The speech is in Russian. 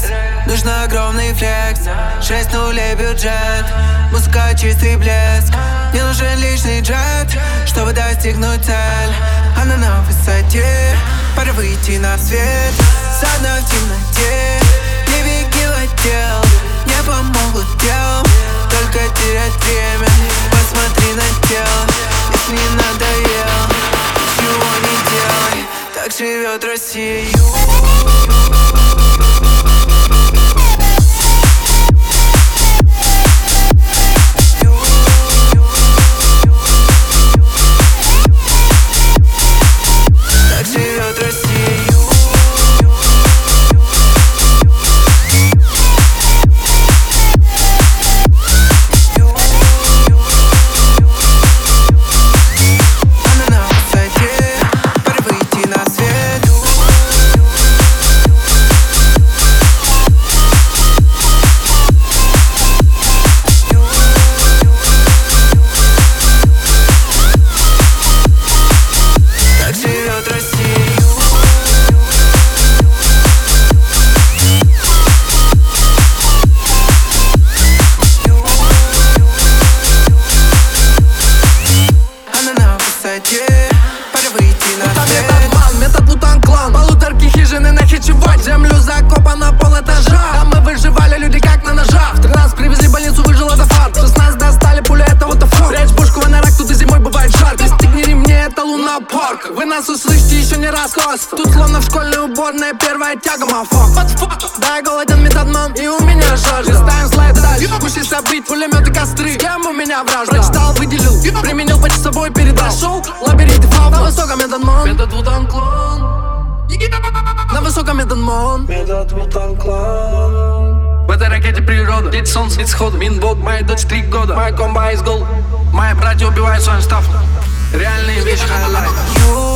нужно огромный флекс, 6 нулей бюджет, музыка чистый блеск. Мне нужен личный джет, чтобы достигнуть цель. Она на высоте, пора выйти на свет. Задна в темноте, не беги в отдел, не помогут дел, только терять время. Посмотри на тело, если не надоел, ничего не делай, так живет Россия. Метод Вутан-клан, полуторки хижины нахичевать, землю закопана пол этажа. Там мы выживали, люди как на ножах. В 13 привезли в больницу, выжила до фар. 16 достали, пуля это вот фор. Прячь пушку в инорак, тут и зимой бывает жарко. Пристегни ремни, это лунопорк. Вы нас услышите еще не раз, хост. Тут словно в школьной уборной первая тяга, мафок. Да, я голоден, методман, и у меня жажда. Листаем слайд дальше, кучей событий, пулеметы, костры. С кем у меня вражда? Прочитал, выделил, применил почти собой, передошел. Лабиринт и фауна, на высоком методман. Метод Вутан-клан. На высоком методман. Метод Вутан-клан. В этой ракете природа, дети солнца, вид схода. Минбот, моей дочь 3 года. Моя комба из гол. Мои братья убивают своим стафом. Реальные вещи, хайлайт.